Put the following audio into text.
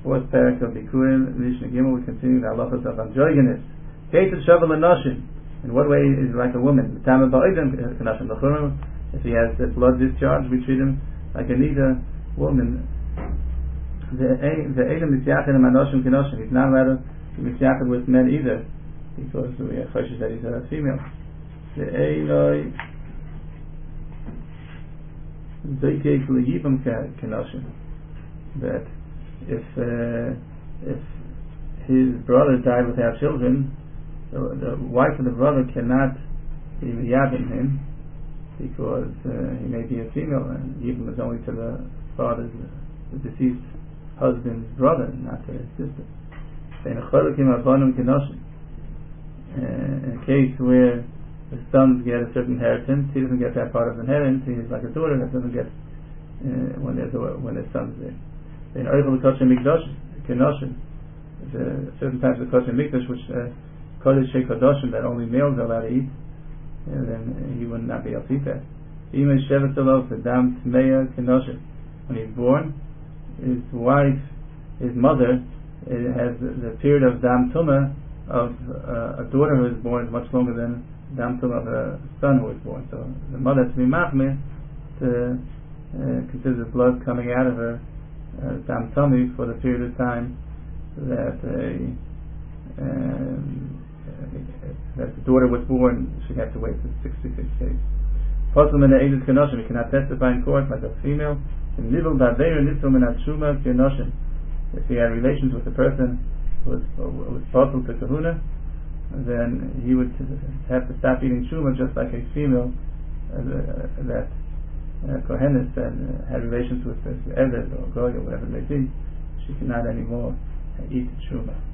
Fourth parak of Bikurim, Mishnah Gimel, we continue the halachas of androgynous. Keitzad shavel l'nashim. In what way is he like a woman? If he has blood discharge, we treat him like a neither woman. He's not allowed to be misyachad with men either, because we are choshes that he's a female. That if his brother died without children, the wife of the brother cannot be miyabim him, because he may be a female, and Yibam is only to the deceased husband's brother, not to his sister. In a case where the sons get a certain inheritance, he doesn't get that part of the inheritance. He's like a daughter that doesn't get when their son's there. In Oichel Kosher Mikdash, Kenoshim, certain types of Kosher Mikdash which Kodesh Shekodoshim that only males are allowed to eat, and then he would not be able to eat that. Even Shevet Shalom, the Dam Tmeya Kenoshim. When he's born, his wife, his mother, has the period of Dam Tumah of a daughter who is born is much longer than Dam Tumah of a son who is born. So the mother has to be machmir to consider the blood coming out of her Dam Tumah for the period of time that the daughter was born. She had to wait for 66 days. Possible in the Eidos Kenoshim, he cannot testify in court like a female. If he had relations with a person who was possible to kahuna, then he would have to stop eating truma just like a female that kohenis and had relations with the Eved or Goy or whatever it may be. She cannot anymore eat truma.